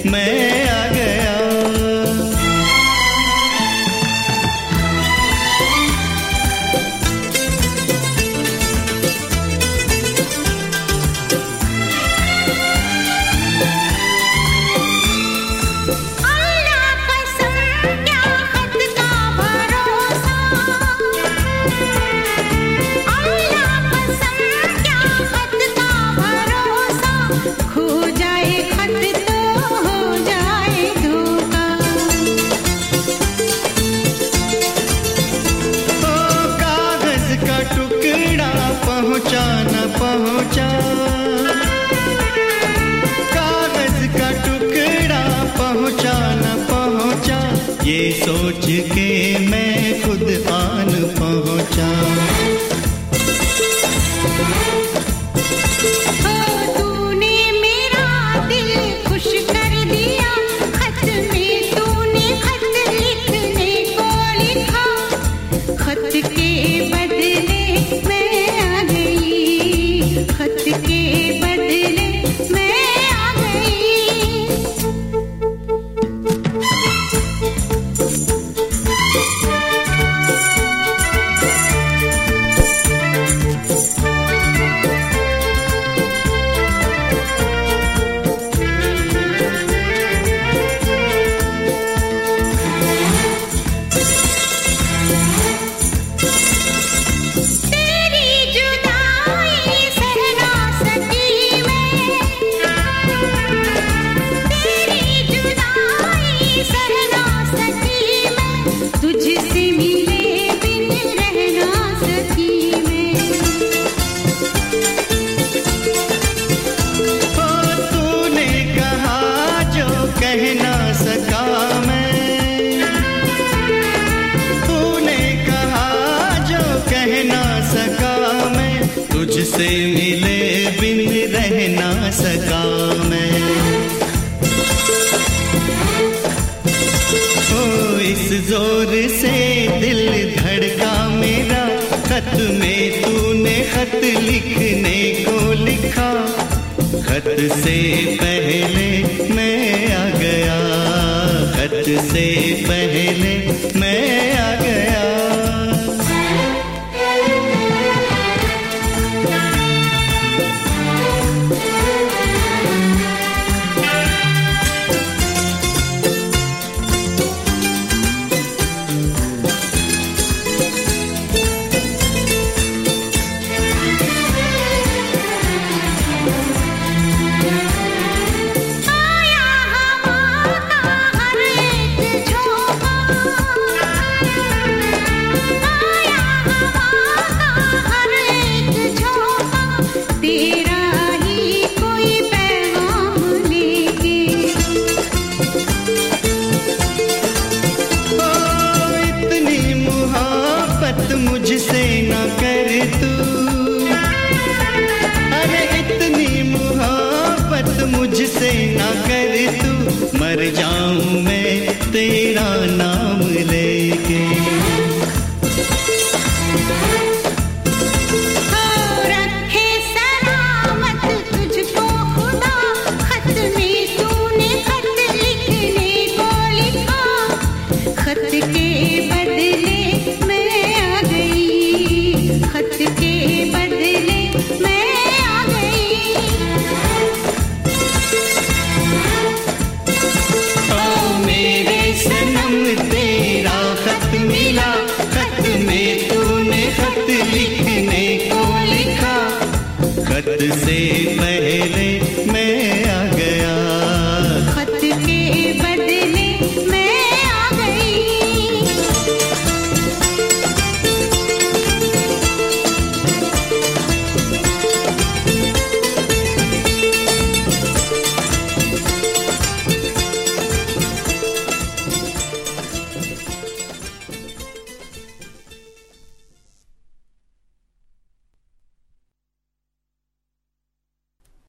मैं आ गया। पहुंचा न पहुंचा, कागज का टुकड़ा पहुंचा न पहुंचा, ये सोच के मैं खुद आन पहुंचा। तूने मेरा दिल खुश कर दिया, खत में तूने खत लिखने को लिखा, खत के बदले खत के बदले मैं आ गई। कह ना सका मैं, तूने कहा जो कह ना सका मैं, तुझसे मिले बिन रह ना सका मैं। ओ इस जोर से दिल धड़का मेरा, खत में तूने खत लिखने को लिखा, खत से पहले मैं आ गया, खत से पहले मैं आ गया। मुझसे न कर तू, अरे इतनी मुहब्बत मुझसे न कर तू, मर जाऊं मैं तेरा ना